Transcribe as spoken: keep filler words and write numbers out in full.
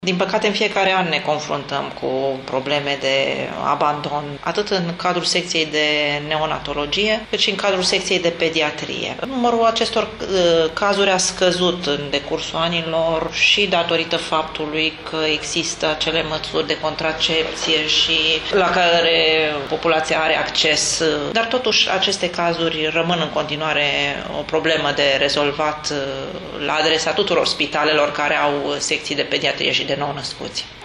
Din păcate, în fiecare an ne confruntăm cu probleme de abandon, atât în cadrul secției de neonatologie, cât și în cadrul secției de pediatrie. Numărul acestor uh, cazuri a scăzut în decursul anilor și datorită faptului că există acele măsuri de contracepție și la care populația are acces. Dar totuși aceste cazuri rămân în continuare o problemă de rezolvat uh, la adresa tuturor spitalelor care au secții de pediatrie și de nou-născuți.